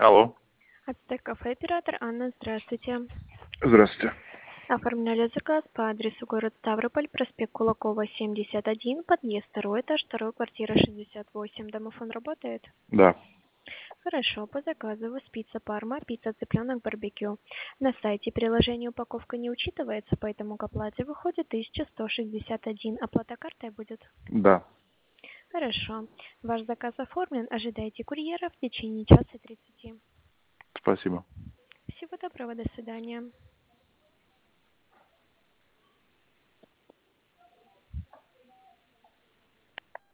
Алло. Ацтек-кафе, оператор Анна, здравствуйте. Здравствуйте. Оформляли заказ по адресу город Ставрополь, проспект Кулакова, 71, подъезд, второй этаж, второй квартира, 68. Домофон работает? Да. Хорошо, по заказу вы пицца Парма, пицца цыпленок барбекю. На сайте приложение упаковка не учитывается, поэтому к оплате выходит 1161. Оплата картой будет? Да. Хорошо. Ваш заказ оформлен, ожидайте курьера в течение часа 30. Спасибо. Всего доброго, до свидания.